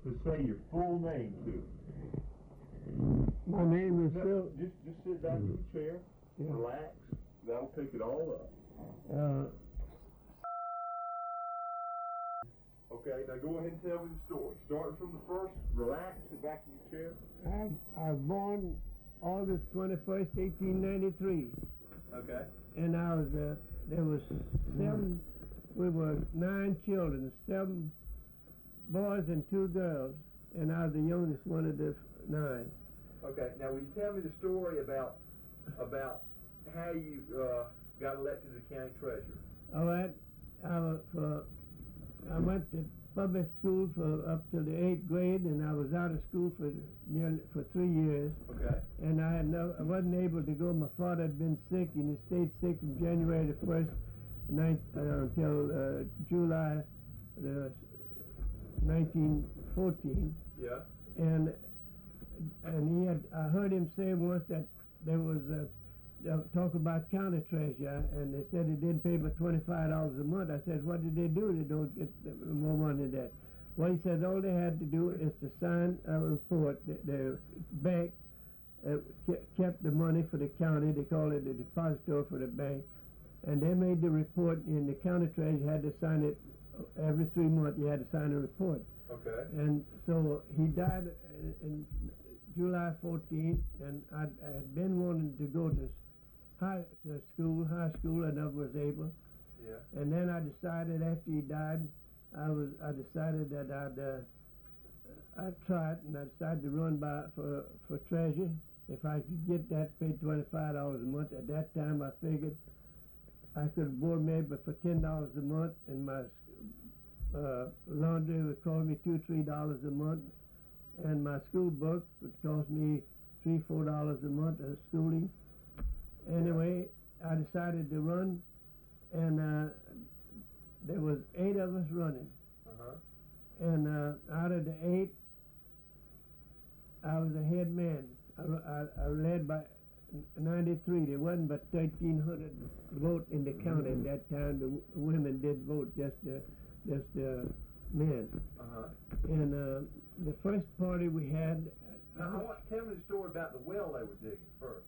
to say your full name to. My name is No, Phil. just sit back in the chair, Yeah. relax. That'll pick it all up. Okay, now go ahead and tell me the story. Starting from the first, relax, sit back in your chair. I was born August 21st, 1893, Okay. and I was there was seven. We were 9 children, 7 boys and 2 girls, and I was the youngest one of the 9. Okay, now will you tell me the story about how you got elected to the county treasurer? All right, I went to public school for up to the 8th grade, and I was out of school for 3 years. Okay. And I wasn't able to go. My father had been sick, and he stayed sick from January the 1st until July the 1914. Yeah. And I heard him say once that there was talk about county treasurer, and they said it didn't pay but $25 a month. I said, what did they do? They don't get more money than that. Well, he said all they had to do is to sign a report. The bank kept the money for the county. They called it the depository for the bank. And they made the report, and the county treasurer had to sign it every 3 months. You had to sign a report. Okay. And so he died in July 14th, and I had been wanting to go to high school, I never was able. Yeah. And then I decided after he died, I decided that I'd try it, and I decided to run for treasurer. If I could get that paid $25 a month, at that time I figured I could board maybe for $10 a month, and my laundry would cost me $2-3 a month, and my school book would cost me $3-4 a month of schooling. Anyway, I decided to run, and there was 8 of us running. And out of the 8, I was a head man. I led by 93. There wasn't but 1,300 vote in the county at that time. The women did vote, just the men. And the first party we had. Tell me the story about the well they were digging first.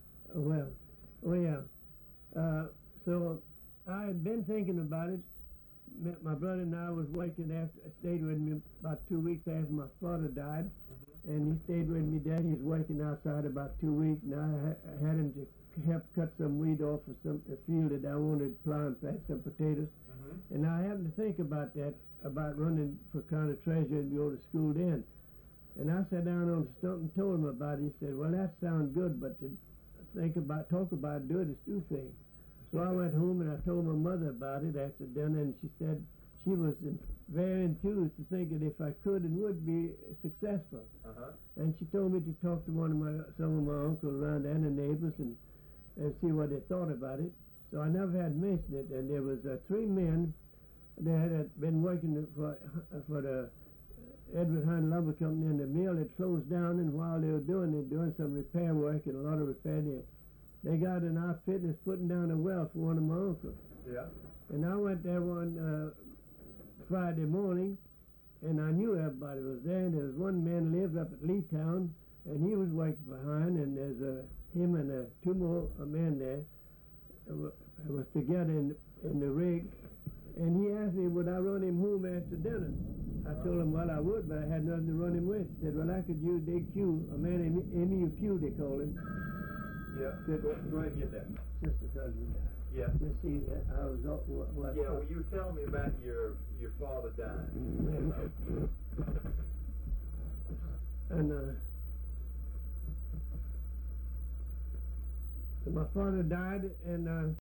So I had been thinking about it. My brother and I was working stayed with me about 2 weeks after my father died, and he stayed with me. Daddy was working outside about 2 weeks, and I had him to help cut some weed off of a field that I wanted to plant and plant some potatoes. And I happened to think about that, about running for county treasurer and go to school then. And I sat down on the stump and told him about it. He said, well, that sounds good, but to talk about, do it is 2 things. So I went home and I told my mother about it after dinner, and she said she was very enthused to think that if I could and would be successful. And she told me to talk to some of my uncles around and the neighbors and see what they thought about it. So I never had mentioned it, and there was 3 men that had been working for the Edward Hunt Lumber Company, and the mill had closed down, and while they were doing some repair work and a lot of repair, they got an outfit and was putting down a well for one of my uncles. Yeah. And I went there one Friday morning, and I knew everybody was there. And there was one man lived up at Leetown, and he was working behind, and there's him and 2 more men there was together in the rig. And he asked me, would I run him home after dinner? I told him, well, I would, but I had nothing to run him with. He said, well, I could use Dick Q, a man named Emil Q, they call him. Yeah, go ahead and get that. Sister's husband died. Yeah. Let's see, I was what? Yeah, well, you were telling me about your father dying. And my father died, and